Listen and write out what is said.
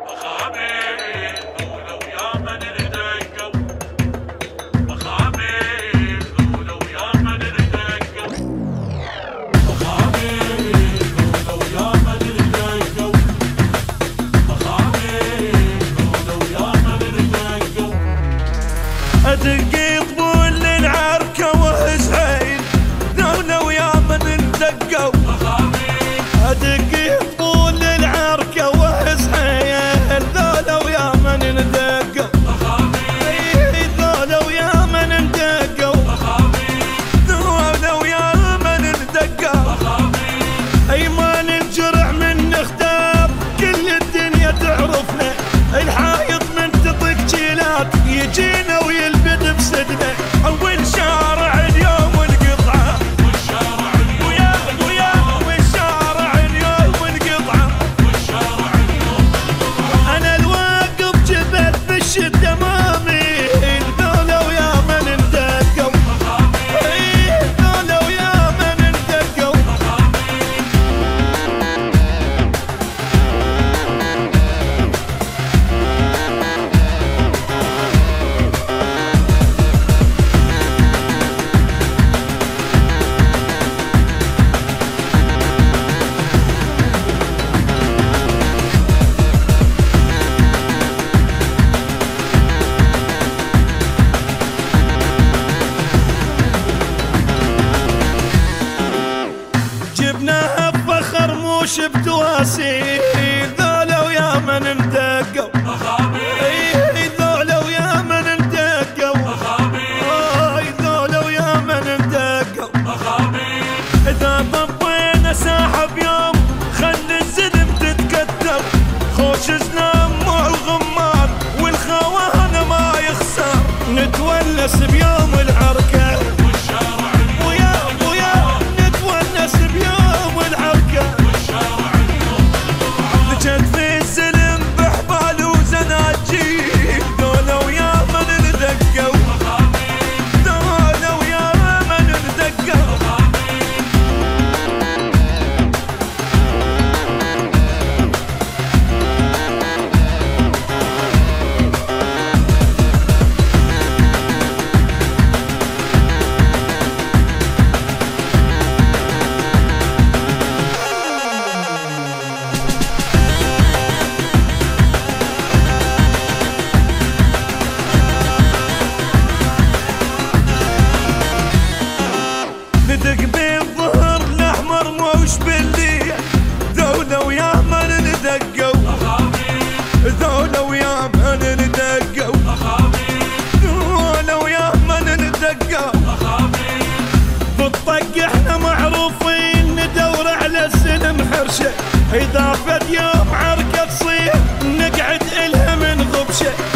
ادقي طبول للعركة وهزعين ذولا ويا من دقوا ادقي طبول للعركة وهزعين ذولا ويا من دقوا ذولا ويا من دقوا ذولا ويا من دقوا اي ما ننجرح من نختار كل الدنيا تعرفنا الحايط من تطق جيلات يجينا ويلبد بصدنا اول شارع اليوم والقطعه والشارع اليوم والقطعه انا الواقف جبت بالشده مامي ذولا ويا من اندقوا ذولا ويا من اندقوا جبناها بفخر موش بتواسي ذولا ويا من اندقوا ذولا ويا من اندقوا ذولا ويا من اندقوا اذا طبينا ساحه بيوم خلي الزلم تتكتر خوش زلام مع الغمار والخوان ما يخسر نتونس بيوم العركه ندق بالظهر الاحمر موش بالليل ذولا ويا من ندقوا ذولا ويا من ندقوا ذولا ويا من ندقوا بالطق احنا معروفين ندور على السلم حرشه اذا فد يوم عركه تصير نقعد الها من غبشه